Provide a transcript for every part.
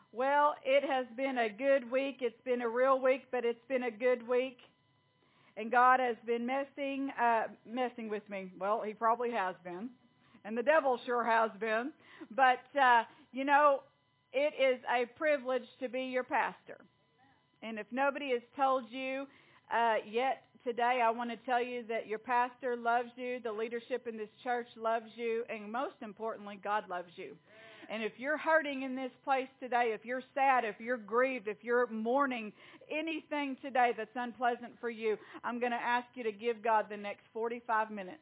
Well, it has been a good week. It's been a real week, but it's been a good week. And God has been messing with me. Well, He probably has been. And the devil sure has been. But, it is a privilege to be your pastor. And if nobody has told you yet today, I want to tell you that your pastor loves you, the leadership in this church loves you, and most importantly, God loves you. And if you're hurting in this place today, if you're sad, if you're grieved, if you're mourning anything today that's unpleasant for you, I'm going to ask you to give God the next 45 minutes.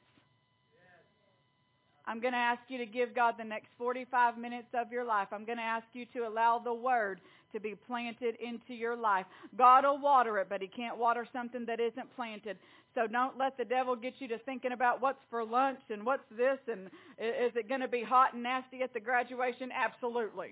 I'm going to ask you to give God the next 45 minutes of your life. I'm going to ask you to allow the Word to be planted into your life. God will water it, but He can't water something that isn't planted. So don't let the devil get you to thinking about what's for lunch and what's this and is it going to be hot and nasty at the graduation? Absolutely.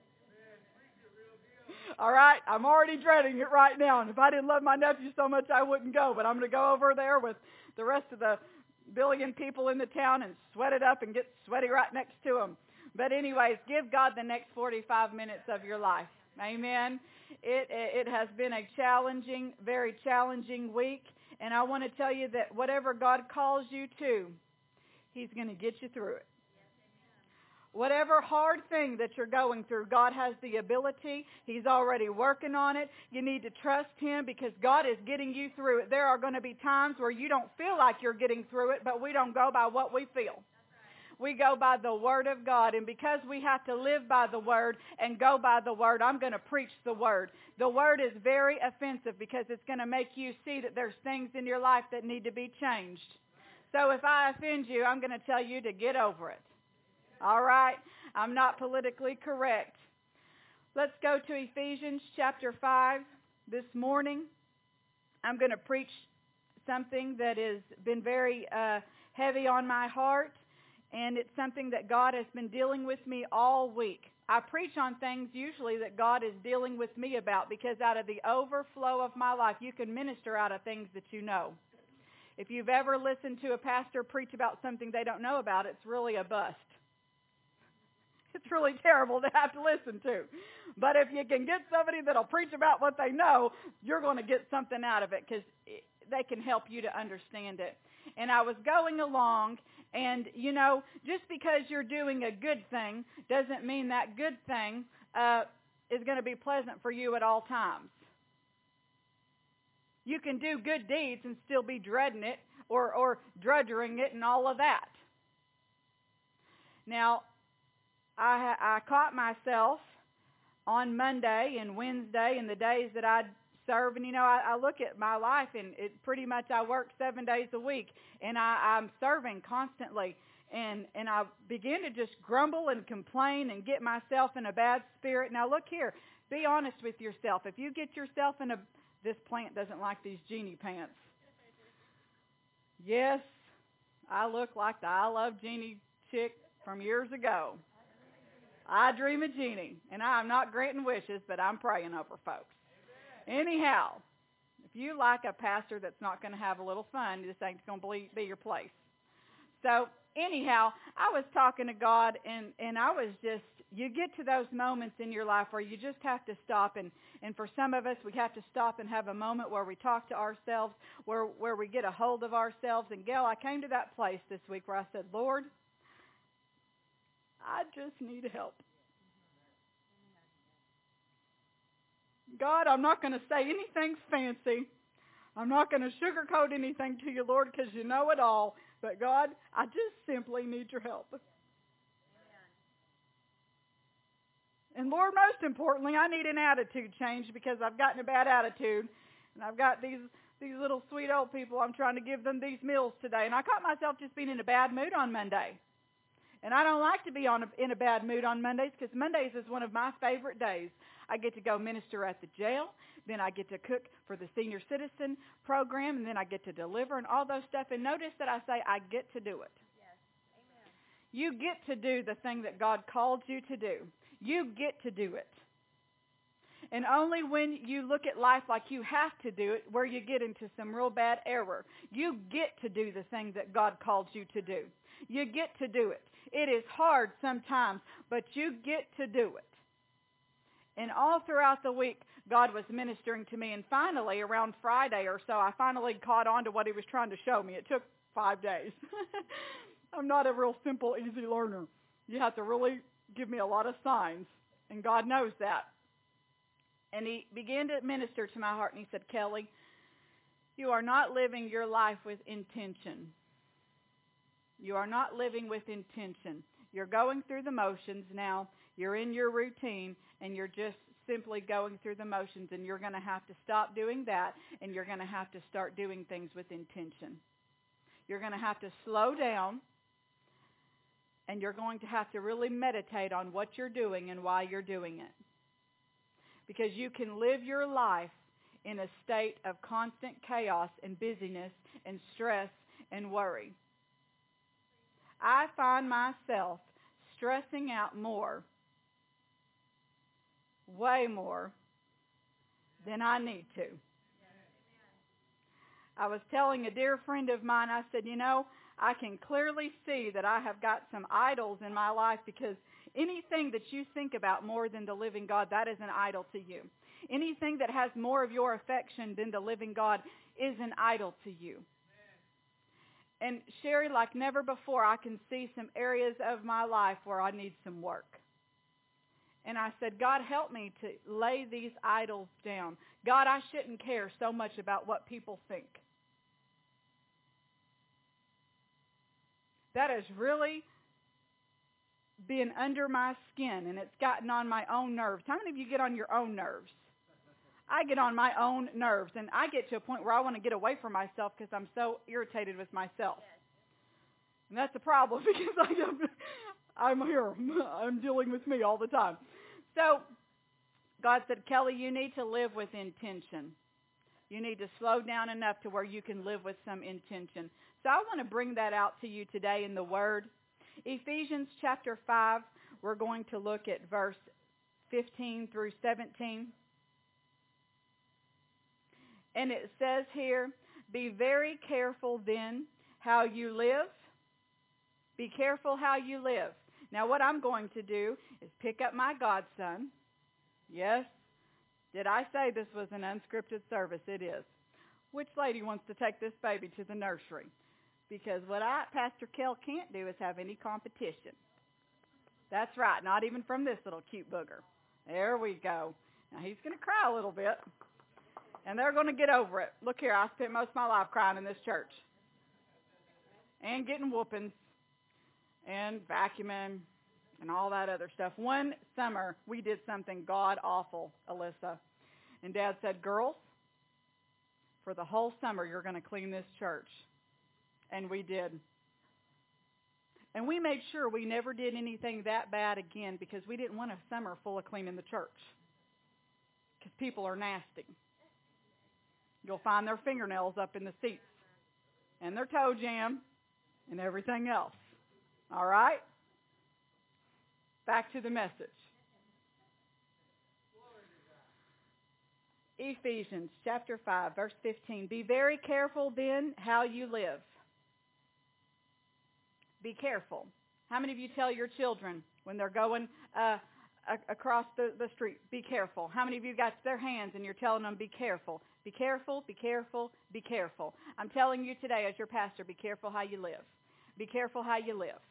All right, I'm already dreading it right now. And if I didn't love my nephew so much, I wouldn't go. But I'm going to go over there with the rest of the billion people in the town and sweat it up and get sweaty right next to them. But anyways, give God the next 45 minutes of your life. Amen. It has been a challenging, very challenging week. And I want to tell you that whatever God calls you to, He's going to get you through it. Whatever hard thing that you're going through, God has the ability. He's already working on it. You need to trust Him because God is getting you through it. There are going to be times where you don't feel like you're getting through it, but we don't go by what we feel. We go by the Word of God. And because we have to live by the Word and go by the Word, I'm going to preach the Word. The Word is very offensive because it's going to make you see that there's things in your life that need to be changed. So if I offend you, I'm going to tell you to get over it. All right? I'm not politically correct. Let's go to Ephesians chapter 5 this morning. I'm going to preach something that has been very heavy on my heart, and it's something that God has been dealing with me all week. I preach on things usually that God is dealing with me about because out of the overflow of my life, you can minister out of things that you know. If you've ever listened to a pastor preach about something they don't know about, it's really a bust. It's really terrible to have to listen to. But if you can get somebody that'll preach about what they know, you're going to get something out of it because they can help you to understand it. And I was going along, and, just because you're doing a good thing doesn't mean that good thing is going to be pleasant for you at all times. You can do good deeds and still be dreading it or drudgering it and all of that. Now, I caught myself on Monday and Wednesday and the days that I'd serve, and I look at my life, and it pretty much I work 7 days a week, and I'm serving constantly, and I begin to just grumble and complain and get myself in a bad spirit. Now look here, be honest with yourself. If you get yourself in this plant doesn't like these Jeannie pants. Yes, I look like the I Love Jeannie chick from years ago. I dream of Jeannie, and I'm not granting wishes, but I'm praying over folks. Anyhow, if you like a pastor that's not going to have a little fun, this ain't going to be your place. So anyhow, I was talking to God, and I was just, you get to those moments in your life where you just have to stop, and for some of us, we have to stop and have a moment where we talk to ourselves, where we get a hold of ourselves. And Gail, I came to that place this week where I said, Lord, I just need help. God, I'm not going to say anything fancy. I'm not going to sugarcoat anything to you, Lord, because you know it all. But God, I just simply need your help. Amen. And Lord, most importantly, I need an attitude change because I've gotten a bad attitude. And I've got these little sweet old people. I'm trying to give them these meals today. And I caught myself just being in a bad mood on Monday. And I don't like to be in a bad mood on Mondays because Mondays is one of my favorite days. I get to go minister at the jail. Then I get to cook for the senior citizen program. And then I get to deliver and all those stuff. And notice that I say I get to do it. Yes. Amen. You get to do the thing that God called you to do. You get to do it. And only when you look at life like you have to do it, where you get into some real bad error. You get to do the thing that God called you to do. You get to do it. It is hard sometimes, but you get to do it. And all throughout the week, God was ministering to me. And finally, around Friday or so, I finally caught on to what he was trying to show me. It took 5 days. I'm not a real simple, easy learner. You have to really give me a lot of signs. And God knows that. And he began to minister to my heart. And he said, Kelly, you are not living your life with intention. You are not living with intention. You're going through the motions now. You're in your routine, and you're just simply going through the motions, and you're going to have to stop doing that, and you're going to have to start doing things with intention. You're going to have to slow down, and you're going to have to really meditate on what you're doing and why you're doing it. Because you can live your life in a state of constant chaos and busyness and stress and worry. I find myself stressing out more, way more, than I need to. I was telling a dear friend of mine, I said, I can clearly see that I have got some idols in my life, because anything that you think about more than the living God, that is an idol to you. Anything that has more of your affection than the living God is an idol to you. And Sherry, like never before, I can see some areas of my life where I need some work. And I said, God, help me to lay these idols down. God, I shouldn't care so much about what people think. That has really been under my skin, and it's gotten on my own nerves. How many of you get on your own nerves? I get on my own nerves, and I get to a point where I want to get away from myself because I'm so irritated with myself. And that's a problem, because I'm here. I'm dealing with me all the time. So God said, Kelly, you need to live with intention. You need to slow down enough to where you can live with some intention. So I want to bring that out to you today in the Word. Ephesians chapter 5, we're going to look at verse 15 through 17. And it says here, be very careful then how you live. Be careful how you live. Now what I'm going to do is pick up my godson. Yes, did I say this was an unscripted service? It is. Which lady wants to take this baby to the nursery? Because what Pastor Kell can't do is have any competition. That's right, not even from this little cute booger. There we go. Now he's going to cry a little bit. And they're going to get over it. Look here, I spent most of my life crying in this church. And getting whoopings. And vacuuming. And all that other stuff. One summer, we did something god-awful, Alyssa. And Dad said, girls, for the whole summer, you're going to clean this church. And we did. And we made sure we never did anything that bad again, because we didn't want a summer full of cleaning the church. Because people are nasty. You'll find their fingernails up in the seats, and their toe jam, and everything else. All right? Back to the message. Ephesians chapter 5, verse 15. Be very careful then how you live. Be careful. How many of you tell your children when they're going across the street, be careful? How many of you got their hands and you're telling them, be careful? Be careful, be careful, be careful. I'm telling you today as your pastor, be careful how you live. Be careful how you live.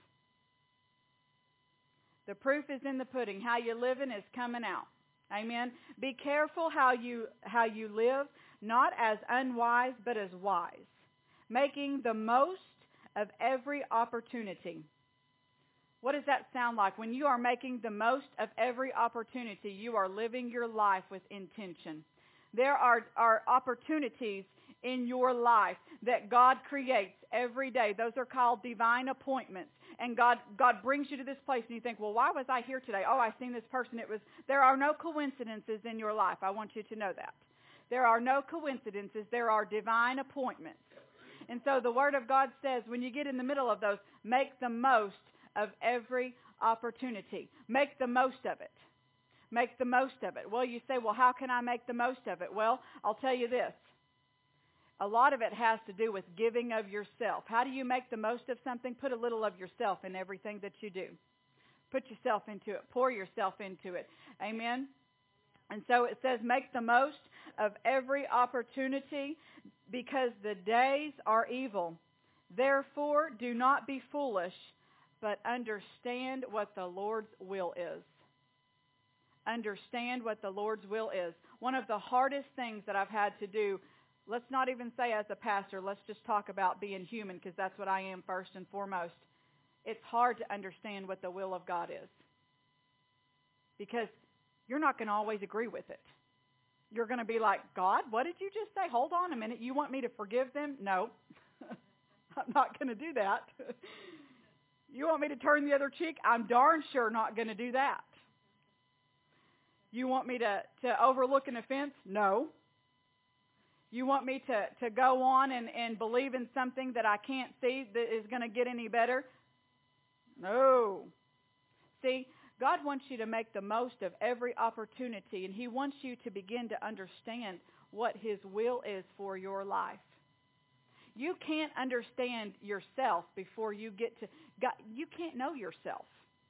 The proof is in the pudding. How you living is coming out. Amen. Be careful how you live, not as unwise, but as wise, making the most of every opportunity. What does that sound like? When you are making the most of every opportunity, you are living your life with intention. There are opportunities in your life that God creates every day. Those are called divine appointments. And God brings you to this place and you think, well, why was I here today? Oh, I seen this person. There are no coincidences in your life. I want you to know that. There are no coincidences. There are divine appointments. And so the Word of God says when you get in the middle of those, make the most of every opportunity. Make the most of it. Make the most of it. Well, you say, well, how can I make the most of it? Well, I'll tell you this. A lot of it has to do with giving of yourself. How do you make the most of something? Put a little of yourself in everything that you do. Put yourself into it. Pour yourself into it. Amen? And so it says, make the most of every opportunity because the days are evil. Therefore, do not be foolish, but understand what the Lord's will is. Understand what the Lord's will is. One of the hardest things that I've had to do, let's not even say as a pastor, let's just talk about being human, because that's what I am first and foremost. It's hard to understand what the will of God is, because you're not going to always agree with it. You're going to be like, God, what did you just say? Hold on a minute. You want me to forgive them? No, I'm not going to do that. You want me to turn the other cheek? I'm darn sure not going to do that. You want me to overlook an offense? No. You want me to go on and believe in something that I can't see that is going to get any better? No. See, God wants you to make the most of every opportunity, and He wants you to begin to understand what His will is for your life. You can't understand yourself before you get to God. You can't know yourself.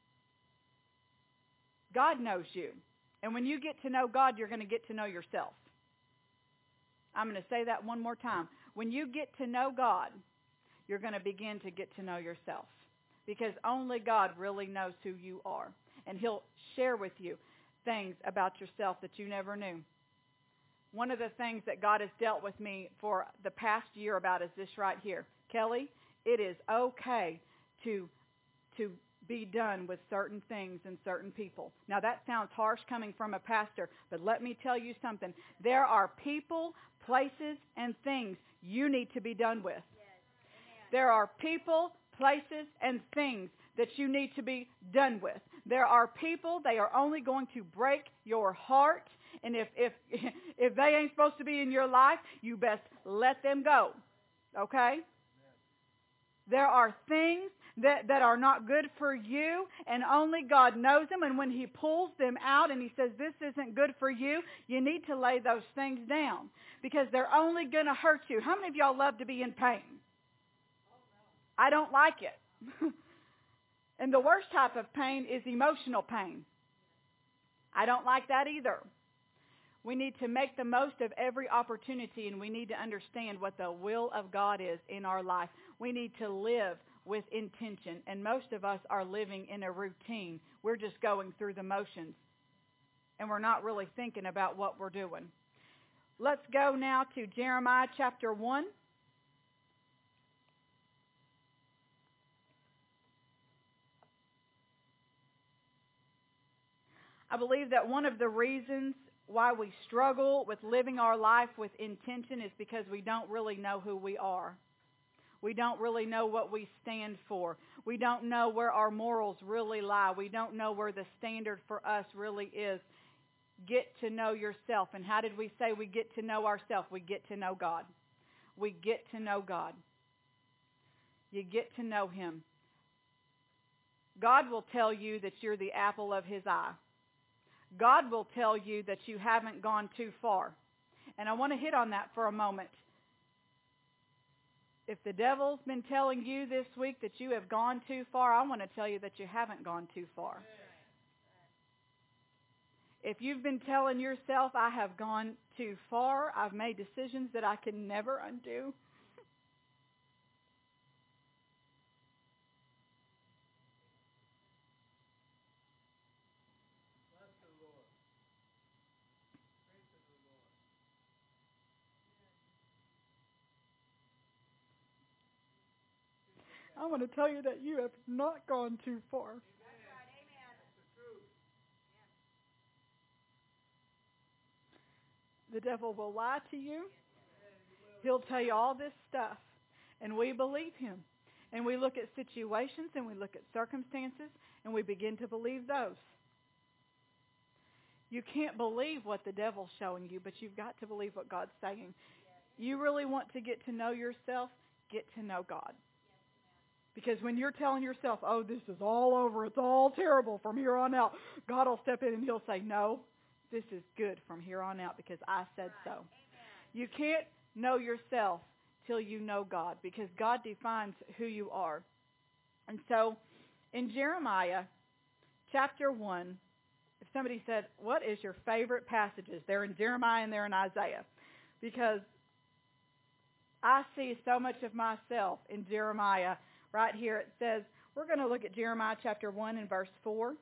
God knows you. And when you get to know God, you're going to get to know yourself. I'm going to say that one more time. When you get to know God, you're going to begin to get to know yourself. Because only God really knows who you are. And He'll share with you things about yourself that you never knew. One of the things that God has dealt with me for the past year about is this right here. Kelly, it is okay to be done with certain things and certain people. Now that sounds harsh coming from a pastor, but let me tell you something. There are people, places, and things you need to be done with. There are people, places, and things that you need to be done with. There are people, they are only going to break your heart, and if they ain't supposed to be in your life, you best let them go. Okay? There are things that are not good for you, and only God knows them. And when He pulls them out and He says, this isn't good for you, you need to lay those things down, because they're only going to hurt you. How many of y'all love to be in pain? I don't like it. And the worst type of pain is emotional pain. I don't like that either. We need to make the most of every opportunity, and we need to understand what the will of God is in our life. We need to live with intention, and most of us are living in a routine. We're just going through the motions, and we're not really thinking about what we're doing. Let's go now to Jeremiah chapter 1. I believe that one of the reasons why we struggle with living our life with intention is because we don't really know who we are. We don't really know what we stand for. We don't know where our morals really lie. We don't know where the standard for us really is. Get to know yourself. And how did we say we get to know ourselves? We get to know God. We get to know God. You get to know Him. God will tell you that you're the apple of His eye. God will tell you that you haven't gone too far. And I want to hit on that for a moment. If the devil's been telling you this week that you have gone too far, I want to tell you that you haven't gone too far. If you've been telling yourself, I have gone too far, I've made decisions that I can never undo, I want to tell you that you have not gone too far. The devil will lie to you. He'll tell you all this stuff. And we believe him. And we look at situations and we look at circumstances and we begin to believe those. You can't believe what the devil's showing you, but you've got to believe what God's saying. You really want to get to know yourself, get to know God. Because when you're telling yourself, oh, this is all over, it's all terrible from here on out, God will step in and He'll say, no, this is good from here on out because I said so. You can't know yourself till you know God, because God defines who you are. And so in Jeremiah chapter 1, if somebody said, what is your favorite passages? They're in Jeremiah and they're in Isaiah. Because I see so much of myself in Jeremiah. Right here it says, we're going to look at Jeremiah chapter 1 and verse 4.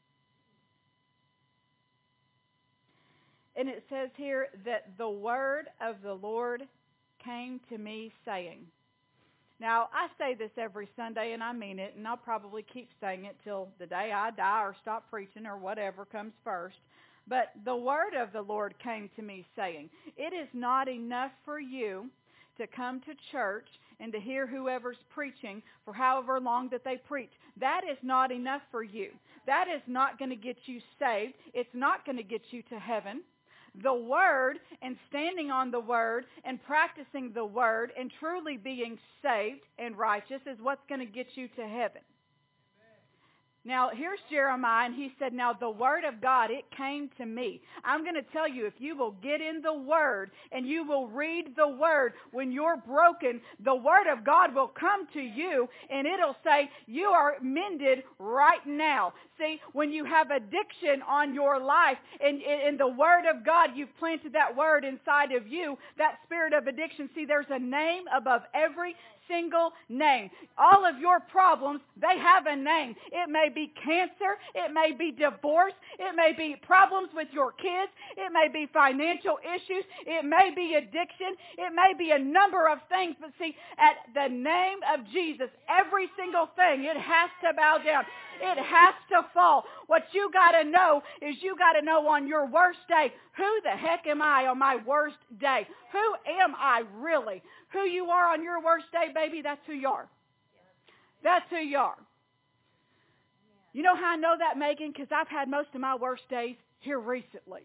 And it says here that the word of the Lord came to me saying. Now, I say this every Sunday, and I mean it, and I'll probably keep saying it till the day I die or stop preaching or whatever comes first. But the word of the Lord came to me saying, it is not enough for you to come to church and to hear whoever's preaching for however long that they preach. That is not enough for you. That is not going to get you saved. It's not going to get you to heaven. The Word and standing on the Word and practicing the Word and truly being saved and righteous is what's going to get you to heaven. Now, here's Jeremiah, and he said, now the Word of God, it came to me. I'm going to tell you, if you will get in the Word and you will read the Word when you're broken, the Word of God will come to you, and it'll say, you are mended right now. See, when you have addiction on your life, and in the Word of God, you've planted that Word inside of you, that spirit of addiction, see, there's a name above every single name. All of your problems, they have a name. It may be cancer. It may be divorce. It may be problems with your kids. It may be financial issues. It may be addiction. It may be a number of things. But see, at the name of Jesus, every single thing, it has to bow down. It has to fall. What you got to know is you got to know on your worst day, who the heck am I on my worst day? Who am I really? Who you are on your worst day, baby, that's who you are. That's who you are. You know how I know that, Megan? Because I've had most of my worst days here recently.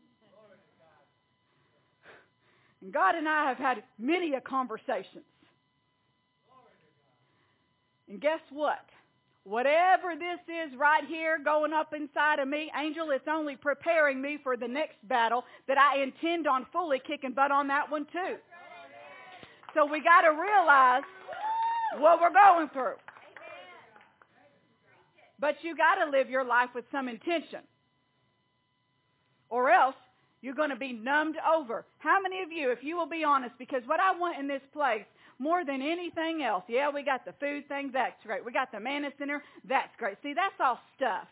And God and I have had many a conversations. And guess what? Whatever this is right here going up inside of me, Angel, it's only preparing me for the next battle that I intend on fully kicking butt on that one too. So we got to realize what we're going through. But you got to live your life with some intention. Or else you're going to be numbed over. How many of you, if you will be honest, because what I want in this place more than anything else, yeah, we got the food thing, that's great. We got the Manna Center, that's great. See, that's all stuff.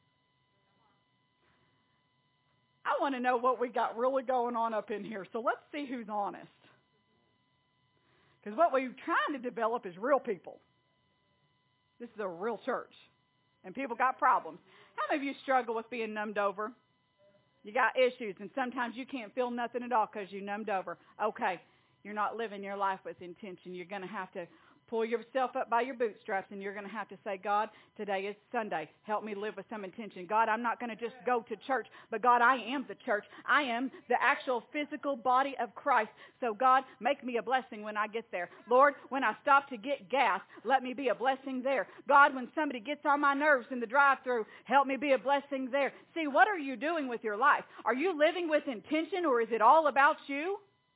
I want to know what we got really going on up in here. So let's see who's honest. Because what we're trying to develop is real people. This is a real church. And people got problems. How many of you struggle with being numbed over? You got issues, and sometimes you can't feel nothing at all because you're numbed over. Okay, you're not living your life with intention. You're going to have to pull yourself up by your bootstraps, and you're going to have to say, God, today is Sunday. Help me live with some intention. God, I'm not going to just go to church, but God, I am the church. I am the actual physical body of Christ. So God, make me a blessing when I get there. Lord, when I stop to get gas, let me be a blessing there. God, when somebody gets on my nerves in the drive-thru, help me be a blessing there. See, what are you doing with your life? Are you living with intention, or is it all about you?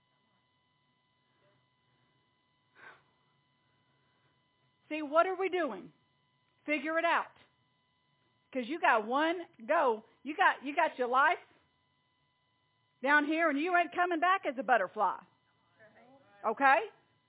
See, what are we doing? Figure it out. Because you got one go. You got your life down here, and you ain't coming back as a butterfly. Okay?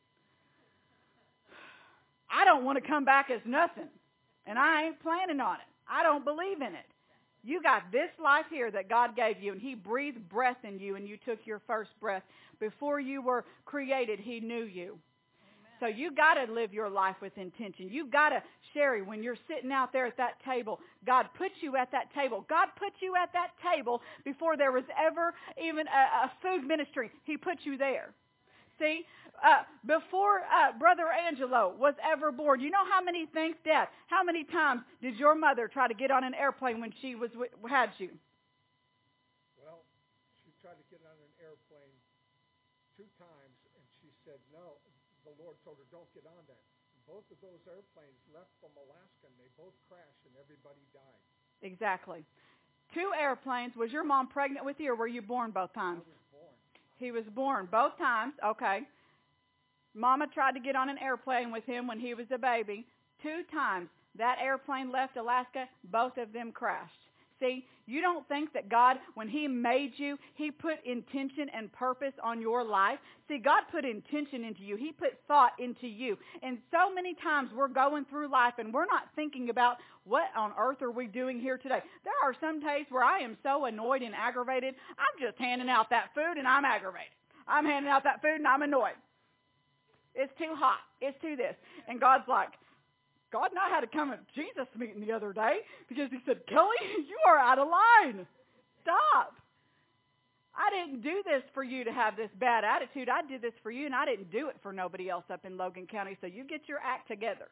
I don't want to come back as nothing, and I ain't planning on it. I don't believe in it. You got this life here that God gave you, and He breathed breath in you, and you took your first breath. Before you were created, He knew you. So you got to live your life with intention. You got to, Sherry, when you're sitting out there at that table, God put you at that table. God put you at that table before there was ever even a food ministry. He put you there. See, before Brother Angelo was ever born, you know how many things, Dad, how many times did your mother try to get on an airplane when she had you? Well, she tried to get on an airplane 2 times, and she said no. The Lord told her, don't get on that. Both of those airplanes left from Alaska, and they both crashed, and everybody died. Exactly. 2 airplanes. Was your mom pregnant with you, or were you born both times? I was born. He was born both times. Okay. Mama tried to get on an airplane with him when he was a baby. 2 times. That airplane left Alaska. Both of them crashed. See, you don't think that God, when He made you, He put intention and purpose on your life? See, God put intention into you. He put thought into you. And so many times we're going through life and we're not thinking about what on earth are we doing here today. There are some days where I am so annoyed and aggravated, I'm just handing out that food and I'm aggravated. I'm handing out that food and I'm annoyed. It's too hot. It's too this. And God's like, God and I had to come at Jesus meeting the other day because He said, Kelly, you are out of line. Stop. I didn't do this for you to have this bad attitude. I did this for you, and I didn't do it for nobody else up in Logan County, so you get your act together.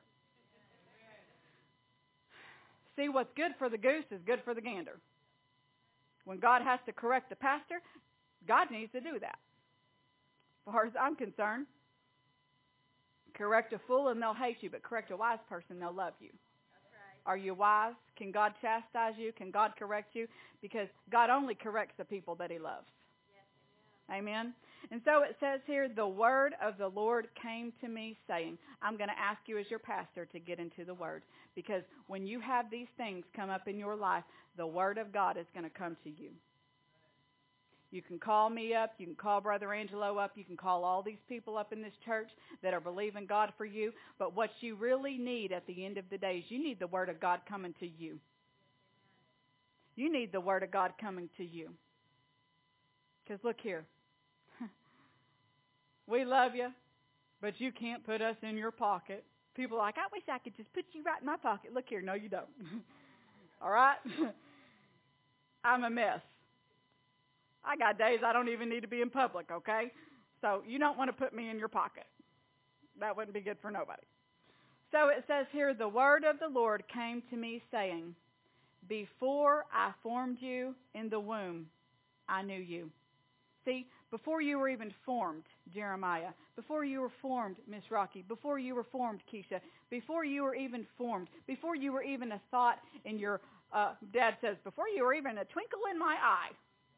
See, what's good for the goose is good for the gander. When God has to correct the pastor, God needs to do that. As far as I'm concerned, correct a fool and they'll hate you, but correct a wise person, they'll love you. That's right. Are you wise? Can God chastise you? Can God correct you? Because God only corrects the people that He loves. Yes, amen. And so it says here, the word of the Lord came to me saying, I'm going to ask you as your pastor to get into the word. Because when you have these things come up in your life, the word of God is going to come to you. You can call me up. You can call Brother Angelo up. You can call all these people up in this church that are believing God for you. But what you really need at the end of the day is you need the Word of God coming to you. You need the Word of God coming to you. Because look here. We love you, but you can't put us in your pocket. People are like, I wish I could just put you right in my pocket. Look here. No, you don't. All right? I'm a mess. I got days I don't even need to be in public, okay? So you don't want to put me in your pocket. That wouldn't be good for nobody. So it says here, the word of the Lord came to me saying, before I formed you in the womb, I knew you. See, before you were even formed, Jeremiah, before you were formed, Miss Rocky, before you were formed, Keisha, before you were even formed, before you were even a thought in your, Dad says, before you were even a twinkle in my eye,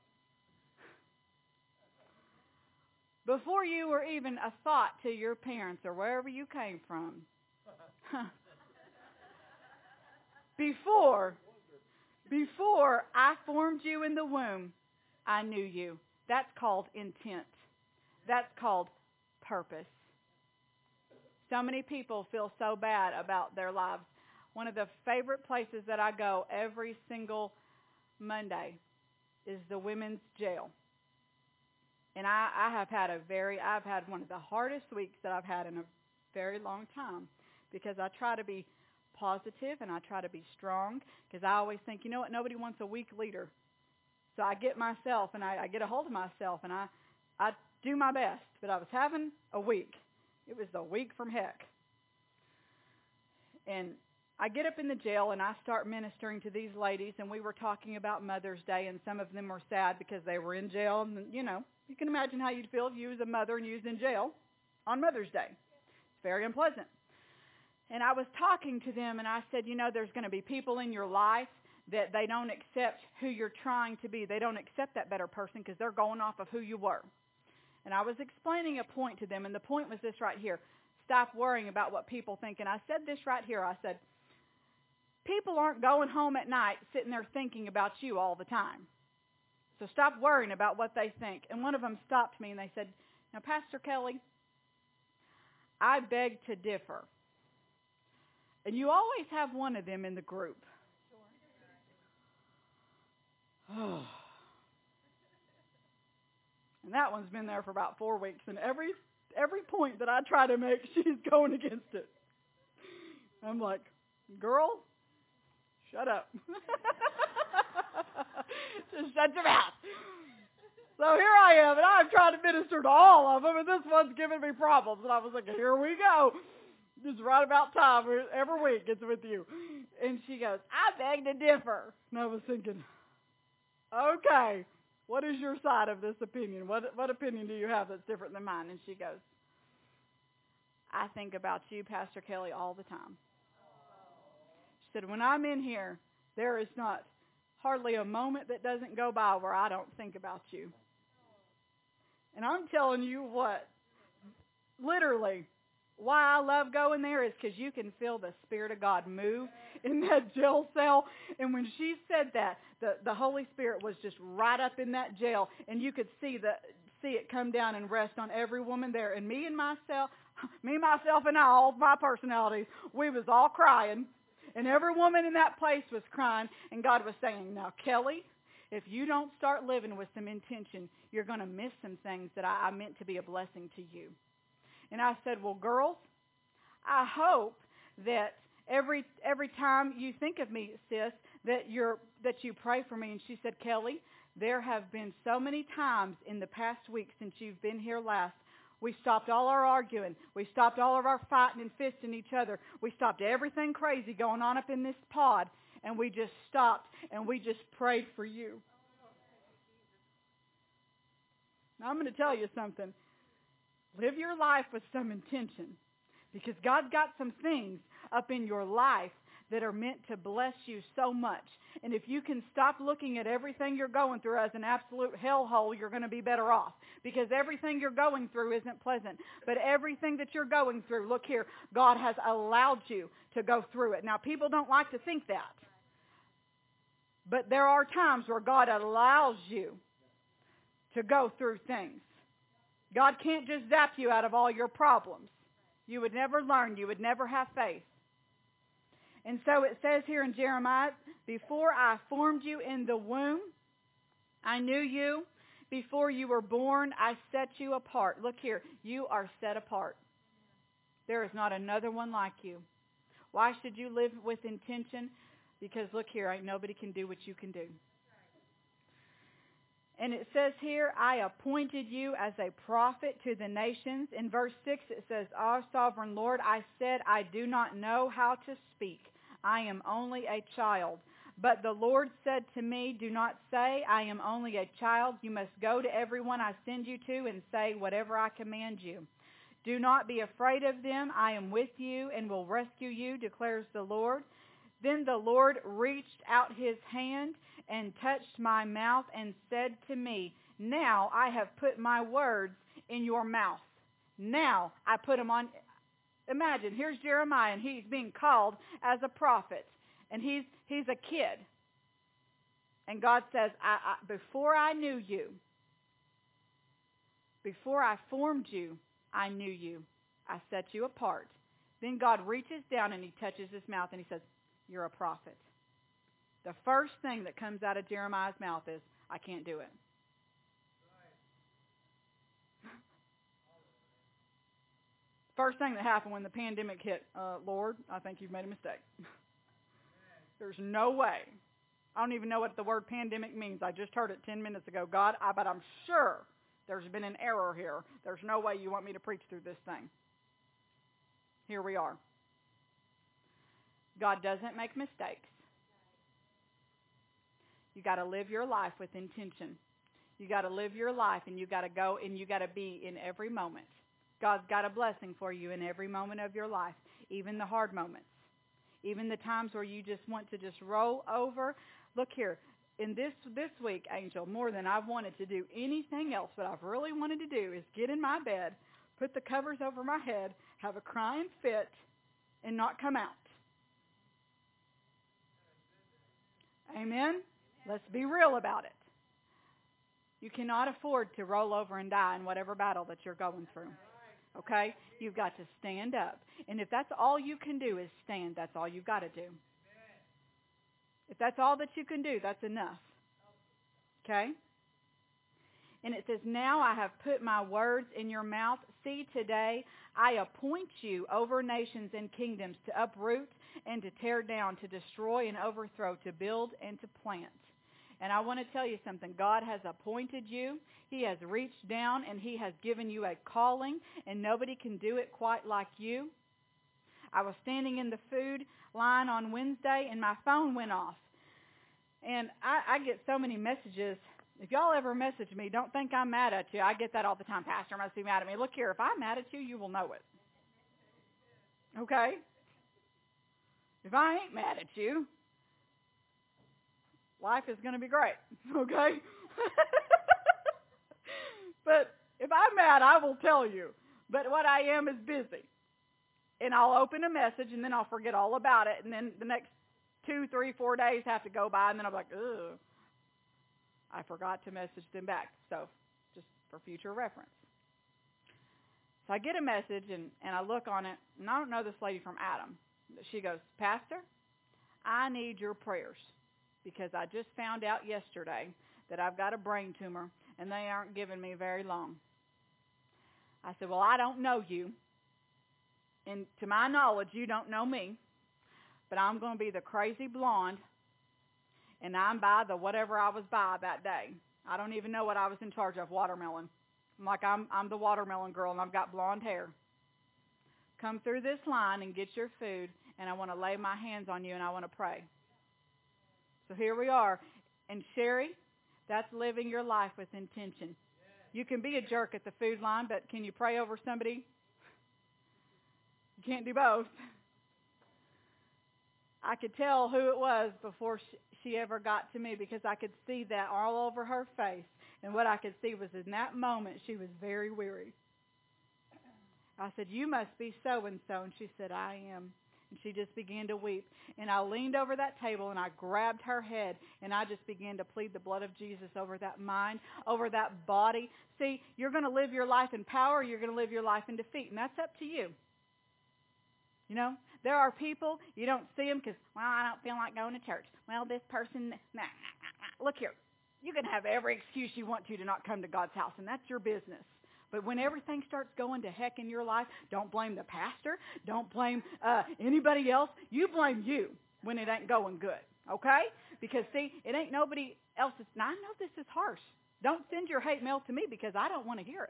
before you were even a thought to your parents or wherever you came from. Before I formed you in the womb, I knew you. That's called intent. That's called purpose. So many people feel so bad about their lives. One of the favorite places that I go every single Monday is the women's jail. And I've had one of the hardest weeks that I've had in a very long time because I try to be positive and I try to be strong because I always think, you know what, nobody wants a weak leader. So I get myself and I get a hold of myself and I do my best. But I was having a week. It was the week from heck. And I get up in the jail and I start ministering to these ladies, and we were talking about Mother's Day, and some of them were sad because they were in jail, and you know, you can imagine how you'd feel if you was a mother and you was in jail on Mother's Day. It's very unpleasant. And I was talking to them, and I said, you know, there's going to be people in your life that they don't accept who you're trying to be. They don't accept that better person because they're going off of who you were. And I was explaining a point to them, and the point was this right here. Stop worrying about what people think. And I said this right here. I said, people aren't going home at night sitting there thinking about you all the time. So stop worrying about what they think. And one of them stopped me and they said, now, Pastor Kelly, I beg to differ. And you always have one of them in the group. And that one's been there for about 4 weeks. And every point that I try to make, she's going against it. I'm like, girl, shut up. Just shut your mouth. So here I am, and I'm trying to minister to all of them, and this one's giving me problems. And I was like, here we go. Just right about time. Every week it's with you. And she goes, I beg to differ. And I was thinking, okay, what is your side of this opinion? What opinion do you have that's different than mine? And she goes, I think about you, Pastor Kelly, all the time. She said, when I'm in here, there is not hardly a moment that doesn't go by where I don't think about you. And I'm telling you what, literally, why I love going there is because you can feel the Spirit of God move in that jail cell. And when she said that, the Holy Spirit was just right up in that jail, and you could see it come down and rest on every woman there. And myself, and all of my personalities, we was all crying. And every woman in that place was crying. And God was saying, now, Kelly, if you don't start living with some intention, you're going to miss some things that I meant to be a blessing to you. And I said, well, girls, I hope that every time you think of me, sis, that you pray for me. And she said, Kelly, there have been so many times in the past week since you've been here last. We stopped all our arguing. We stopped all of our fighting and fisting each other. We stopped everything crazy going on up in this pod. And we just stopped and we just prayed for you. Now I'm going to tell you something. Live your life with some intention, because God's got some things up in your life that are meant to bless you so much. And if you can stop looking at everything you're going through as an absolute hellhole, you're going to be better off, because everything you're going through isn't pleasant. But everything that you're going through, look here, God has allowed you to go through it. Now, people don't like to think that, but there are times where God allows you to go through things. God can't just zap you out of all your problems. You would never learn. You would never have faith. And so it says here in Jeremiah, before I formed you in the womb, I knew you. Before you were born, I set you apart. Look here, you are set apart. There is not another one like you. Why should you live with intention? Because look here, ain't nobody can do what you can do. And it says here, I appointed you as a prophet to the nations. In verse 6 it says, Our sovereign Lord, I said, I do not know how to speak. I am only a child. But the Lord said to me, do not say, I am only a child. You must go to everyone I send you to and say whatever I command you. Do not be afraid of them. I am with you and will rescue you, declares the Lord. Then the Lord reached out his hand and touched my mouth and said to me, now I have put my words in your mouth. Now I put them on. Imagine, here's Jeremiah, and he's being called as a prophet. And he's a kid. And God says, before I knew you, before I formed you, I knew you. I set you apart. Then God reaches down and he touches his mouth and he says, you're a prophet. The first thing that comes out of Jeremiah's mouth is, I can't do it. First thing that happened when the pandemic hit, Lord, I think you've made a mistake. There's no way. I don't even know what the word pandemic means. I just heard it 10 minutes ago. God, but I'm sure there's been an error here. There's no way you want me to preach through this thing. Here we are. God doesn't make mistakes. You got to live your life with intention. You got to live your life, and you got to go, and you got to be in every moment. God's got a blessing for you in every moment of your life, even the hard moments, even the times where you just want to just roll over. Look here, in this week, Angel, more than I've wanted to do anything else, what I've really wanted to do is get in my bed, put the covers over my head, have a crying fit, and not come out. Amen? Let's be real about it. You cannot afford to roll over and die in whatever battle that you're going through. Okay? You've got to stand up. And if that's all you can do is stand, that's all you've got to do. If that's all that you can do, that's enough. Okay? And it says, now I have put my words in your mouth. See, today I appoint you over nations and kingdoms to uproot and to tear down, to destroy and overthrow, to build and to plant. And I want to tell you something. God has appointed you. He has reached down and he has given you a calling, and nobody can do it quite like you. I was standing in the food line on Wednesday and my phone went off. And I get so many messages. If y'all ever message me, don't think I'm mad at you. I get that all the time. Pastor must be mad at me. Look here, if I'm mad at you, you will know it. Okay? If I ain't mad at you, life is going to be great. Okay? But if I'm mad, I will tell you. But what I am is busy. and I'll open a message, and then I'll forget all about it, and then the next 2, 3, 4 days have to go by, and then I'll be like, ugh, I forgot to message them back. So just for future reference. So I get a message, and I look on it, and I don't know this lady from Adam. She goes, Pastor, I need your prayers because I just found out yesterday that I've got a brain tumor, and they aren't giving me very long. I said, well, I don't know you. And to my knowledge, you don't know me. But I'm going to be the crazy blonde, and I'm by the whatever I was by that day. I don't even know what I was in charge of, watermelon. I'm the watermelon girl, and I've got blonde hair. Come through this line and get your food, and I want to lay my hands on you, and I want to pray. So here we are. And Sherry, that's living your life with intention. You can be a jerk at the food line, but can you pray over somebody? You can't do both. I could tell who it was before she ever got to me because I could see that all over her face. And what I could see was in that moment she was very weary. I said, you must be so-and-so. And she said, I am. And she just began to weep. And I leaned over that table and I grabbed her head and I just began to plead the blood of Jesus over that mind, over that body. See, you're going to live your life in power or you're going to live your life in defeat. And that's up to you. You know, there are people, you don't see them because, well, I don't feel like going to church. Well, this person, Look here. You can have every excuse you want to not come to God's house, and that's your business. But when everything starts going to heck in your life, don't blame the pastor. Don't blame anybody else. You blame you when it ain't going good, okay? Because, see, it ain't nobody else's. Now, I know this is harsh. Don't send your hate mail to me because I don't want to hear it.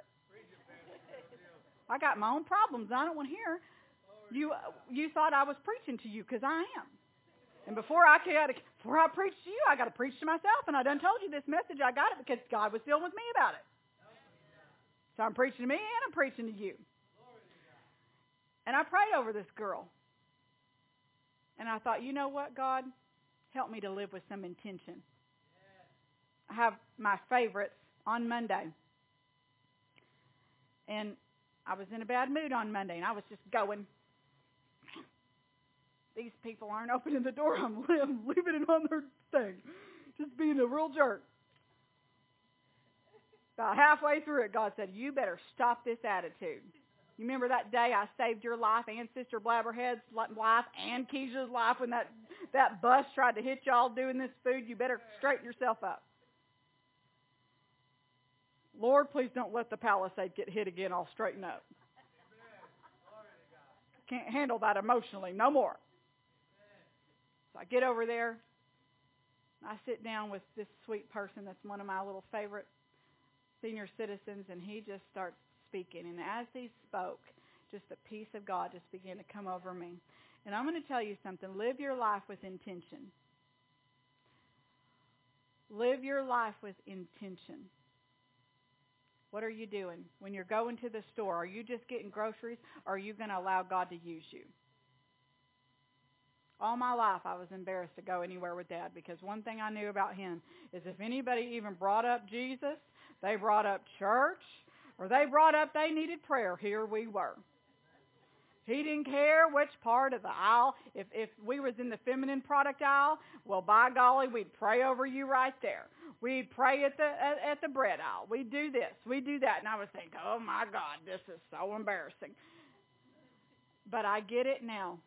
I got my own problems. I don't want to hear. You thought I was preaching to you because I am. And before I preach to you, I got to preach to myself. And I done told you this message. I got it because God was dealing with me about it. So I'm preaching to me and I'm preaching to you. And I prayed over this girl. And I thought, you know what, God? Help me to live with some intention. I have my favorites on Monday. And I was in a bad mood on Monday. And I was just going, these people aren't opening the door. I'm leaving it on their thing. Just being a real jerk. About halfway through it, God said, you better stop this attitude. You remember that day I saved your life and Sister Blabberhead's life and Keisha's life when that bus tried to hit y'all doing this food? You better straighten yourself up. Lord, please don't let the Palisade get hit again. I'll straighten up. Can't handle that emotionally. No more. So I get over there. I sit down with this sweet person that's one of my little favorite senior citizens, and he just starts speaking. And as he spoke, just the peace of God just began to come over me. And I'm going to tell you something. Live your life with intention. Live your life with intention. What are you doing? When you're going to the store, are you just getting groceries, or are you going to allow God to use you? All my life I was embarrassed to go anywhere with Dad because one thing I knew about him is if anybody even brought up Jesus, they brought up church, or they brought up they needed prayer, here we were. He didn't care which part of the aisle. If we was in the feminine product aisle, well, by golly, we'd pray over you right there. We'd pray at the bread aisle. We'd do this. We'd do that. And I would think, oh, my God, this is so embarrassing. But I get it now.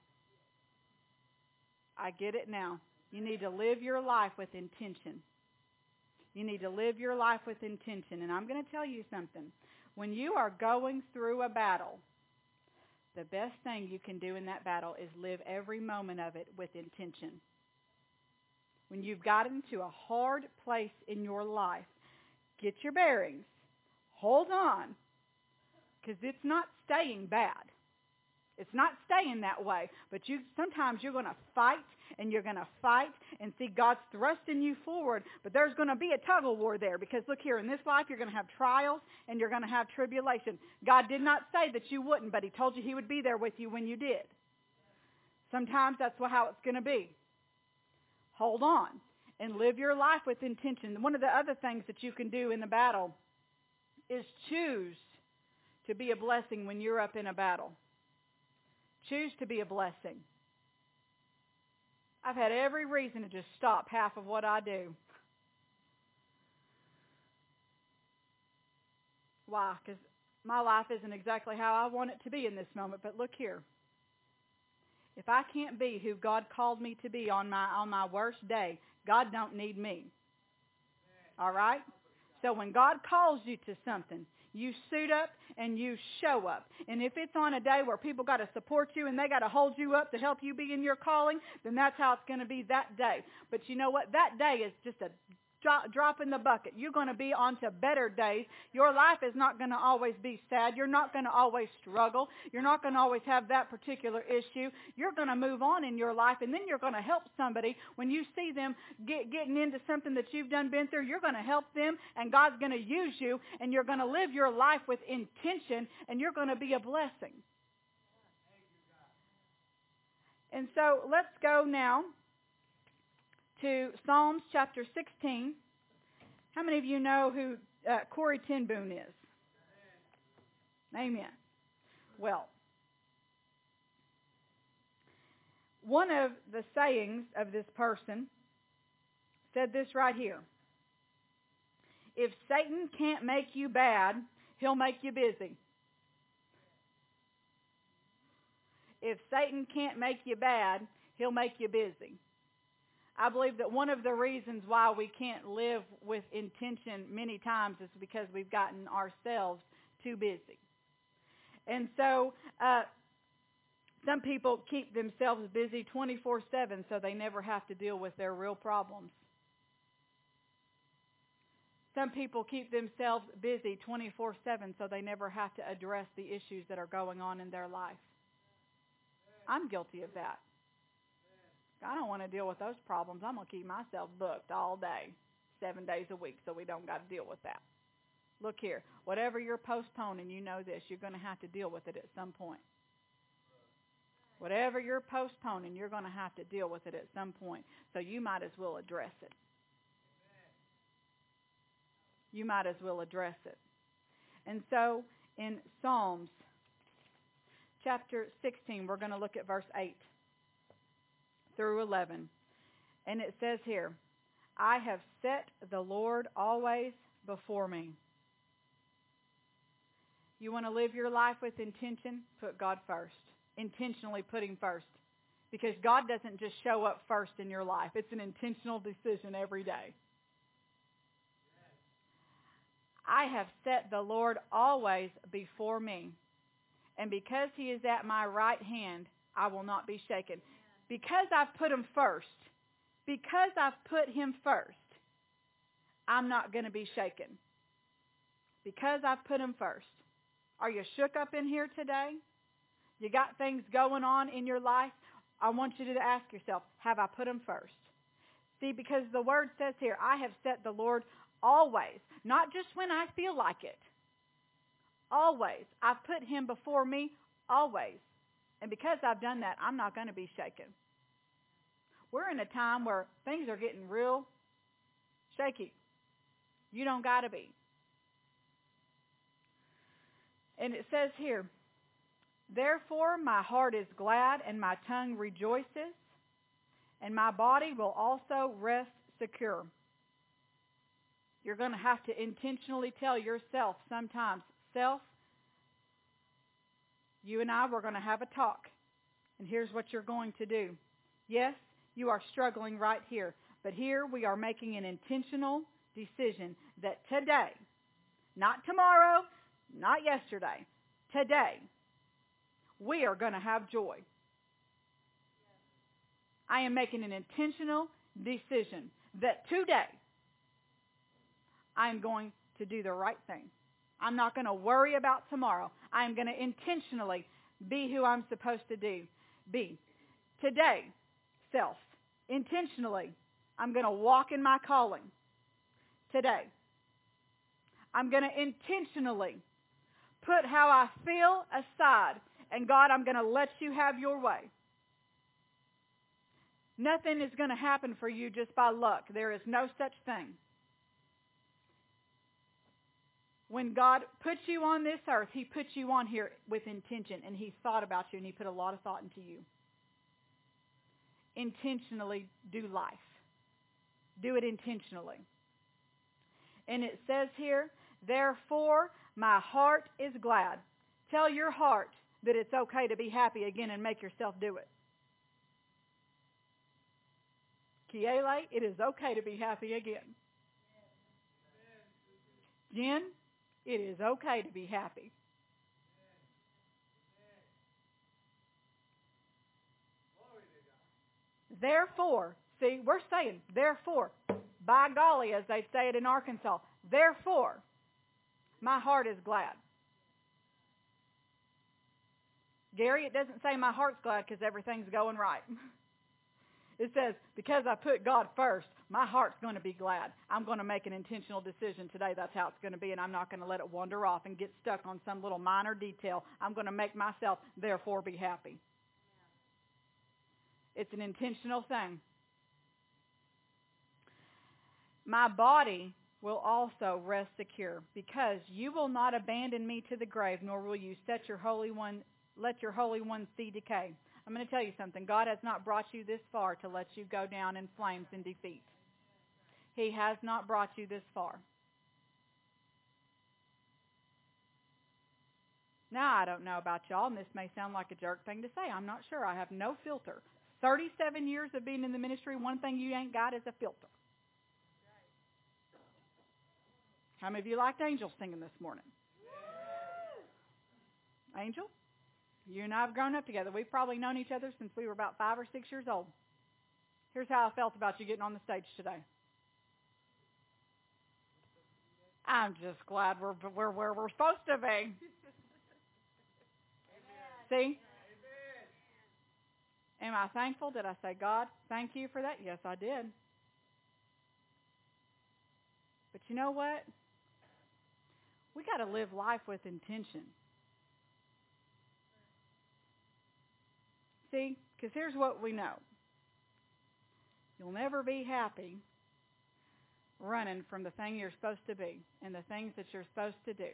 I get it now. You need to live your life with intention. You need to live your life with intention. And I'm going to tell you something. When you are going through a battle, the best thing you can do in that battle is live every moment of it with intention. When you've gotten into a hard place in your life, get your bearings. Hold on. Because it's not staying bad. It's not staying that way. But sometimes you're going to fight, and you're going to fight, and see God's thrusting you forward. But there's going to be a tug-of-war there. Because look here, in this life you're going to have trials, and you're going to have tribulation. God did not say that you wouldn't, but He told you He would be there with you when you did. Sometimes that's how it's going to be. Hold on and live your life with intention. One of the other things that you can do in the battle is choose to be a blessing when you're up in a battle. Choose to be a blessing. I've had every reason to just stop half of what I do. Why? Because my life isn't exactly how I want it to be in this moment. But look here. If I can't be who God called me to be on my worst day, God don't need me. All right? So when God calls you to something, you suit up and you show up. And if it's on a day where people got to support you and they got to hold you up to help you be in your calling, then that's how it's going to be that day. But you know what? That day is just a drop in the bucket. You're going to be on to better days. Your life is not going to always be sad. You're not going to always struggle. You're not going to always have that particular issue. You're going to move on in your life, and then you're going to help somebody. When you see them getting into something that you've been through, you're going to help them, and God's going to use you, and you're going to live your life with intention, and you're going to be a blessing. And so let's go now to Psalms chapter 16. How many of you know who Corrie ten Boom is? Amen. Well, one of the sayings of this person said this right here. If Satan can't make you bad, he'll make you busy. If Satan can't make you bad, he'll make you busy. I believe that one of the reasons why we can't live with intention many times is because we've gotten ourselves too busy. And so some people keep themselves busy 24/7 so they never have to deal with their real problems. Some people keep themselves busy 24/7 so they never have to address the issues that are going on in their life. I'm guilty of that. I don't want to deal with those problems. I'm going to keep myself booked all day, 7 days a week, so we don't got to deal with that. Look here. Whatever you're postponing, you know this, you're going to have to deal with it at some point. Whatever you're postponing, you're going to have to deal with it at some point. So you might as well address it. You might as well address it. And so in Psalms chapter 16, we're going to look at verse 8 through 11. And it says here, I have set the Lord always before me. You want to live your life with intention? Put God first. Intentionally put Him first. Because God doesn't just show up first in your life. It's an intentional decision every day. I have set the Lord always before me. And because He is at my right hand, I will not be shaken. Because I've put Him first, I'm not going to be shaken. Because I've put Him first. Are you shook up in here today? You got things going on in your life? I want you to ask yourself, have I put Him first? See, because the Word says here, I have set the Lord always. Not just when I feel like it. Always. I've put Him before me always. And because I've done that, I'm not going to be shaken. We're in a time where things are getting real shaky. You don't got to be. And it says here, therefore my heart is glad and my tongue rejoices, and my body will also rest secure. You're going to have to intentionally tell yourself sometimes, self, you and I, we're going to have a talk. And here's what you're going to do. Yes, you are struggling right here. But here we are making an intentional decision that today, not tomorrow, not yesterday, today, we are going to have joy. I am making an intentional decision that today I am going to do the right thing. I'm not going to worry about tomorrow. I am going to intentionally be who I'm supposed to be. Today, self, intentionally, I'm going to walk in my calling. Today, I'm going to intentionally put how I feel aside. And God, I'm going to let you have your way. Nothing is going to happen for you just by luck. There is no such thing. When God puts you on this earth, He puts you on here with intention, and He's thought about you, and He put a lot of thought into you. Intentionally do life. Do it intentionally. And it says here, therefore, my heart is glad. Tell your heart that it's okay to be happy again and make yourself do it. Kiele, it is okay to be happy again. Jen, it is okay to be happy. Therefore, see, we're saying, therefore, by golly, as they say it in Arkansas, therefore, my heart is glad. Gary, it doesn't say my heart's glad because everything's going right. It says, because I put God first, my heart's going to be glad. I'm going to make an intentional decision today. That's how it's going to be, and I'm not going to let it wander off and get stuck on some little minor detail. I'm going to make myself, therefore, be happy. It's an intentional thing. My body will also rest secure, because you will not abandon me to the grave, nor will you let your Holy One see decay. I'm going to tell you something. God has not brought you this far to let you go down in flames and defeat. He has not brought you this far. Now, I don't know about y'all, and this may sound like a jerk thing to say. I'm not sure. I have no filter. 37 years of being in the ministry, one thing you ain't got is a filter. How many of you liked Angel singing this morning? Angel? You and I have grown up together. We've probably known each other since we were about 5 or 6 years old. Here's how I felt about you getting on the stage today. I'm just glad we're where we're supposed to be. See? Am I thankful? Did I say, God, thank you for that? Yes, I did. But you know what? We got to live life with intention. See, because here's what we know. You'll never be happy running from the thing you're supposed to be and the things that you're supposed to do.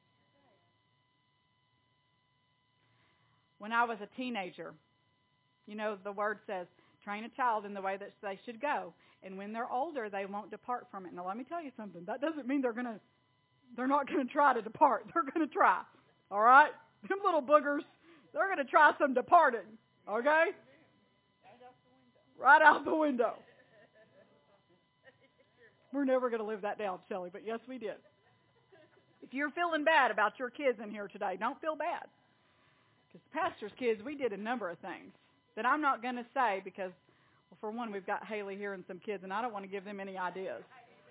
When I was a teenager, you know, the word says, train a child in the way that they should go. And when they're older, they won't depart from it. Now, let me tell you something. That doesn't mean they're not going to try to depart. They're going to try. All right? Them little boogers, they're going to try some departing. Okay? Right out the window. We're never going to live that down, Shelley, but yes, we did. If you're feeling bad about your kids in here today, don't feel bad. Because pastor's kids, we did a number of things that I'm not going to say because, well, for one, we've got Haley here and some kids, and I don't want to give them any ideas.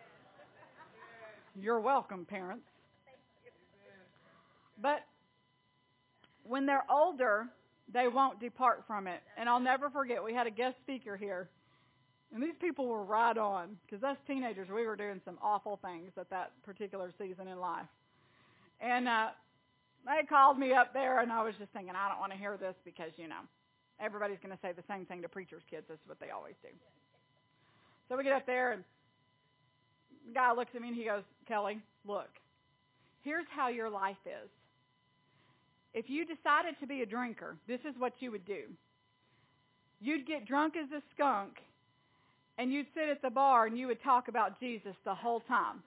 You're welcome, parents. But when they're older, they won't depart from it. And I'll never forget, we had a guest speaker here. And these people were right on. Because us teenagers, we were doing some awful things at that particular season in life. And they called me up there, and I was just thinking, I don't want to hear this because, you know, everybody's going to say the same thing to preachers' kids. That's what they always do. So we get up there, and the guy looks at me, and he goes, Kelly, look, here's how your life is. If you decided to be a drinker, this is what you would do. You'd get drunk as a skunk, and you'd sit at the bar, and you would talk about Jesus the whole time.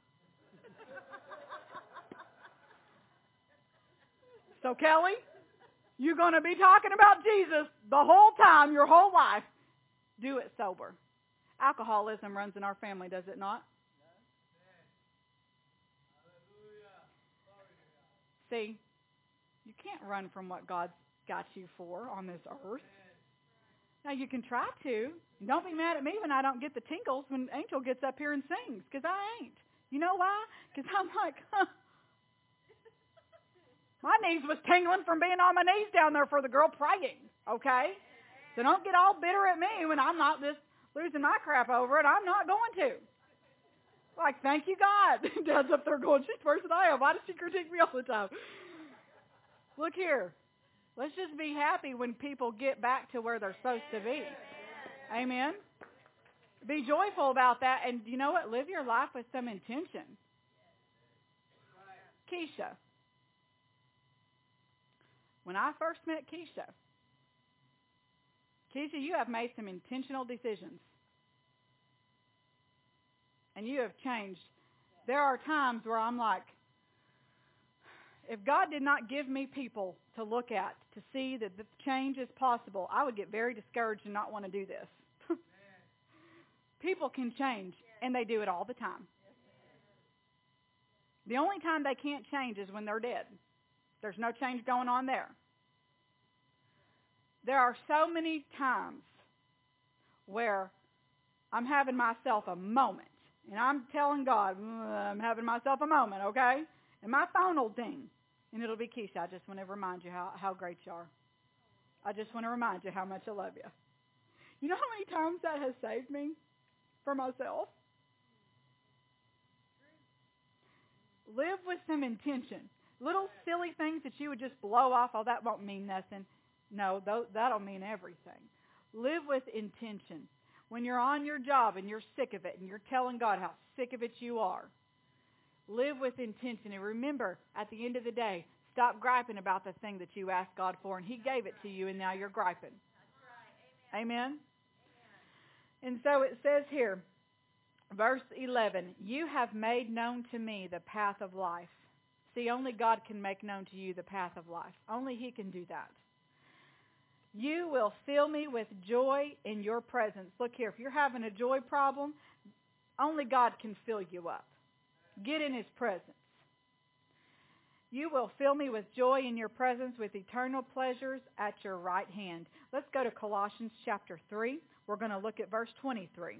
So, Kelly, you're going to be talking about Jesus the whole time, your whole life. Do it sober. Alcoholism runs in our family, does it not? See, you can't run from what God's got you for on this earth. Now, you can try to. Don't be mad at me when I don't get the tingles when Angel gets up here and sings, because I ain't. You know why? Because I'm like, my knees was tingling from being on my knees down there for the girl praying, okay? So don't get all bitter at me when I'm not just losing my crap over it. I'm not going to. Like, thank you, God. Dad's up there going, she's worse than I am. Why does she critique me all the time? Look here. Let's just be happy when people get back to where they're supposed to be. Amen? Be joyful about that. And you know what? Live your life with some intention. Keisha. When I first met Keisha, you have made some intentional decisions. And you have changed. There are times where I'm like, if God did not give me people to look at to see that the change is possible, I would get very discouraged and not want to do this. People can change, and they do it all the time. The only time they can't change is when they're dead. There's no change going on there. There are so many times where I'm having myself a moment, and I'm telling God, I'm having myself a moment, okay? And my phone will ding, and it'll be, Keisha, I just want to remind you how great you are. I just want to remind you how much I love you. You know how many times that has saved me for myself? Live with some intention. Little silly things that you would just blow off, oh, that won't mean nothing. No, that'll mean everything. Live with intention. When you're on your job and you're sick of it and you're telling God how sick of it you are, live with intention. And remember, at the end of the day, stop griping about the thing that you asked God for, and He gave it to you, and now you're griping. That's right. Amen? Amen? And so it says here, verse 11, you have made known to me the path of life. See, only God can make known to you the path of life. Only He can do that. You will fill me with joy in your presence. Look here, if you're having a joy problem, only God can fill you up. Get in His presence. You will fill me with joy in your presence, with eternal pleasures at your right hand. Let's go to Colossians chapter 3. We're going to look at verse 23.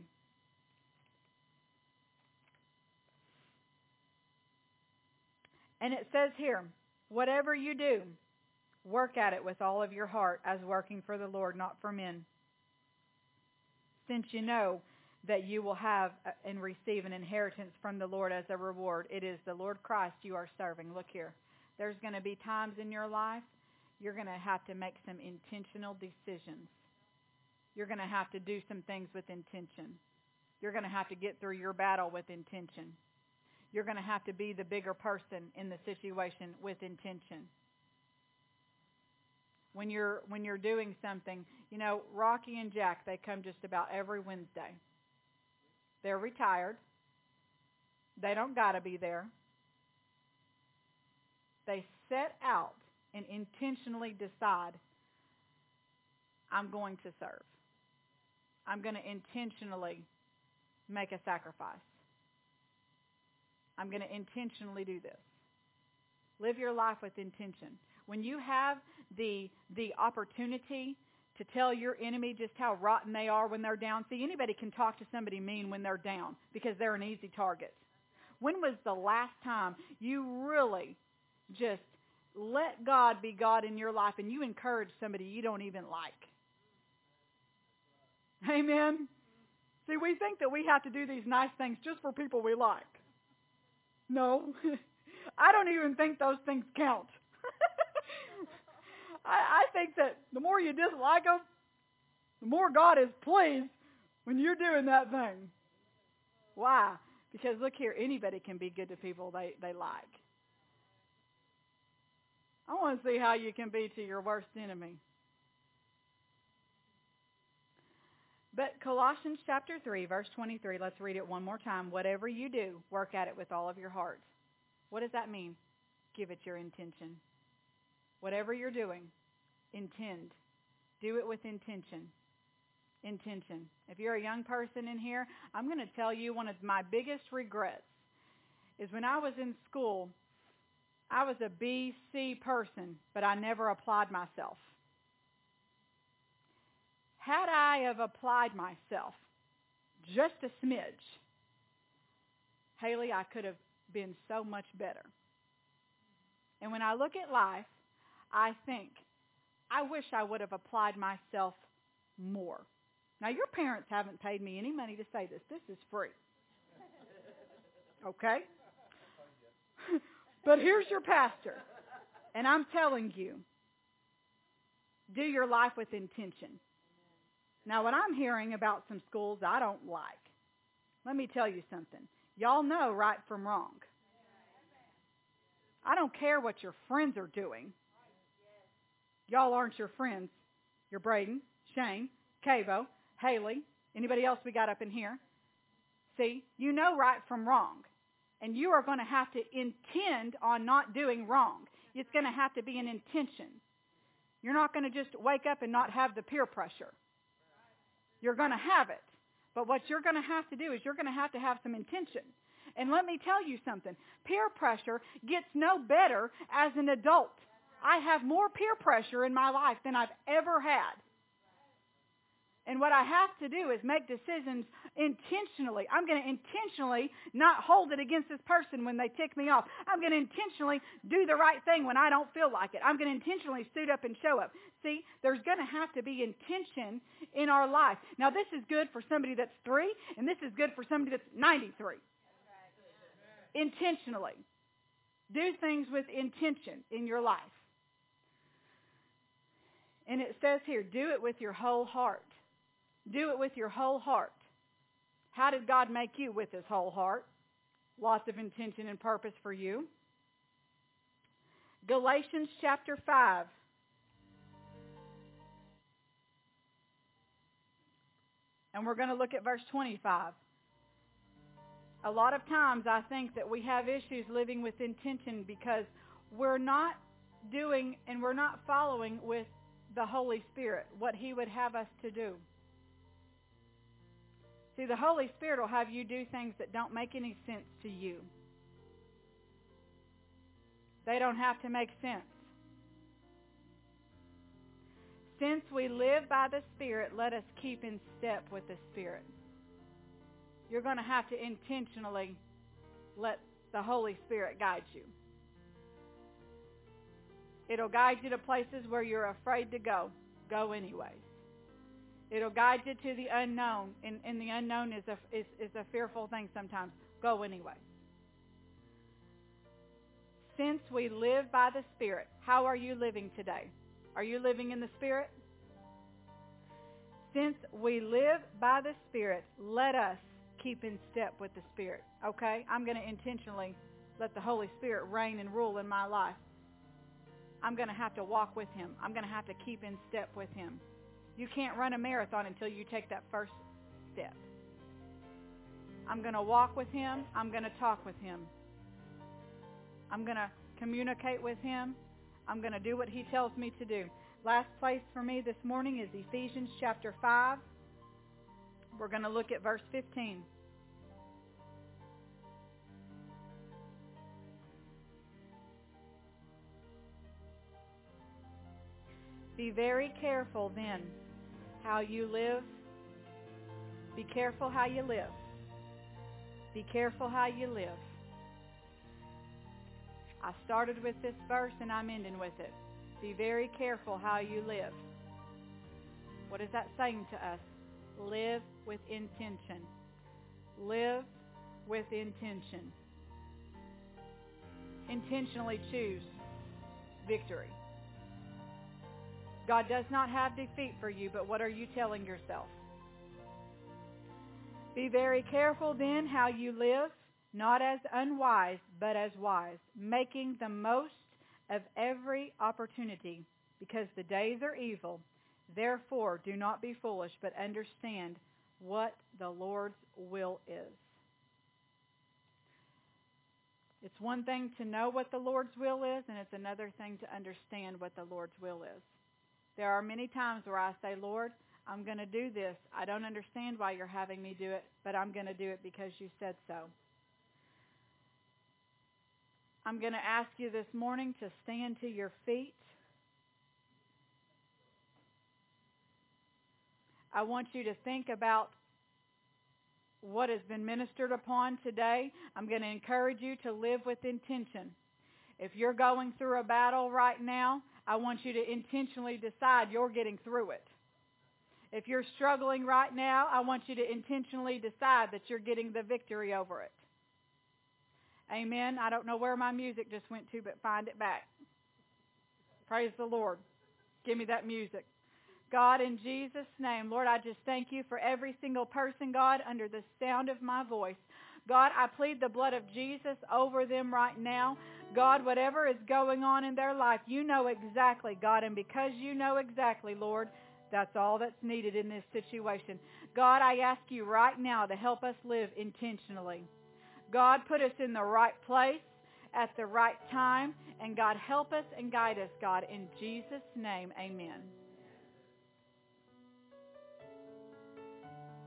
And it says here, whatever you do, work at it with all of your heart as working for the Lord, not for men. Since you know that you will have and receive an inheritance from the Lord as a reward. It is the Lord Christ you are serving. Look here. There's going to be times in your life you're going to have to make some intentional decisions. You're going to have to do some things with intention. You're going to have to get through your battle with intention. You're going to have to be the bigger person in the situation with intention. When you're doing something, you know, Rocky and Jack, they come just about every Wednesday. They're retired. They don't got to be there. They set out and intentionally decide, I'm going to serve. I'm going to intentionally make a sacrifice. I'm going to intentionally do this. Live your life with intention. When you have the opportunity to tell your enemy just how rotten they are when they're down. See, anybody can talk to somebody mean when they're down because they're an easy target. When was the last time you really just let God be God in your life and you encourage somebody you don't even like? Amen? See, we think that we have to do these nice things just for people we like. No. I don't even think those things count. I think that the more you dislike them, the more God is pleased when you're doing that thing. Why? Because look here, anybody can be good to people they like. I want to see how you can be to your worst enemy. But Colossians chapter 3, verse 23, let's read it one more time. Whatever you do, work at it with all of your heart. What does that mean? Give it your intention. Whatever you're doing, intend. Do it with intention. Intention. If you're a young person in here, I'm going to tell you one of my biggest regrets is when I was in school, I was a B.C. person, but I never applied myself. Had I have applied myself just a smidge, Haley, I could have been so much better. And when I look at life, I think, I wish I would have applied myself more. Now, your parents haven't paid me any money to say this. This is free. Okay? But here's your pastor. And I'm telling you, do your life with intention. Now, what I'm hearing about some schools I don't like, let me tell you something. Y'all know right from wrong. I don't care what your friends are doing. Y'all aren't your friends. You're Braden, Shane, Cavo, Haley, anybody else we got up in here. See, you know right from wrong. And you are going to have to intend on not doing wrong. It's going to have to be an intention. You're not going to just wake up and not have the peer pressure. You're going to have it. But what you're going to have to do is you're going to have some intention. And let me tell you something. Peer pressure gets no better as an adult. I have more peer pressure in my life than I've ever had. And what I have to do is make decisions intentionally. I'm going to intentionally not hold it against this person when they tick me off. I'm going to intentionally do the right thing when I don't feel like it. I'm going to intentionally suit up and show up. See, there's going to have to be intention in our life. Now, this is good for somebody that's 3, and this is good for somebody that's 93. Intentionally. Do things with intention in your life. And it says here, do it with your whole heart. Do it with your whole heart. How did God make you with His whole heart? Lots of intention and purpose for you. Galatians chapter 5. And we're going to look at verse 25. A lot of times I think that we have issues living with intention because we're not doing and we're not following with the Holy Spirit, what He would have us to do. See, the Holy Spirit will have you do things that don't make any sense to you. They don't have to make sense. Since we live by the Spirit, let us keep in step with the Spirit. You're going to have to intentionally let the Holy Spirit guide you. It'll guide you to places where you're afraid to go. Go anyways. It'll guide you to the unknown, and the unknown is a fearful thing sometimes. Go anyway. Since we live by the Spirit, how are you living today? Are you living in the Spirit? Since we live by the Spirit, let us keep in step with the Spirit. Okay? I'm going to intentionally let the Holy Spirit reign and rule in my life. I'm going to have to walk with Him. I'm going to have to keep in step with Him. You can't run a marathon until you take that first step. I'm going to walk with Him. I'm going to talk with Him. I'm going to communicate with Him. I'm going to do what He tells me to do. Last place for me this morning is Ephesians chapter 5. We're going to look at verse 15. Be very careful then how you live. Be careful how you live. Be careful how you live. I started with this verse and I'm ending with it. Be very careful how you live. What is that saying to us? Live with intention. Live with intention. Intentionally choose victory. God does not have defeat for you, but what are you telling yourself? Be very careful then how you live, not as unwise, but as wise, making the most of every opportunity, because the days are evil. Therefore, do not be foolish, but understand what the Lord's will is. It's one thing to know what the Lord's will is, and it's another thing to understand what the Lord's will is. There are many times where I say, Lord, I'm going to do this. I don't understand why you're having me do it, but I'm going to do it because you said so. I'm going to ask you this morning to stand to your feet. I want you to think about what has been ministered upon today. I'm going to encourage you to live with intention. If you're going through a battle right now, I want you to intentionally decide you're getting through it. If you're struggling right now, I want you to intentionally decide that you're getting the victory over it. Amen. I don't know where my music just went to, but find it back. Praise the Lord. Give me that music. God, in Jesus' name, Lord, I just thank you for every single person, God, under the sound of my voice. God, I plead the blood of Jesus over them right now. God, whatever is going on in their life, you know exactly, God, and because you know exactly, Lord, that's all that's needed in this situation. God, I ask you right now to help us live intentionally. God, put us in the right place at the right time, and God, help us and guide us, God, in Jesus' name, amen.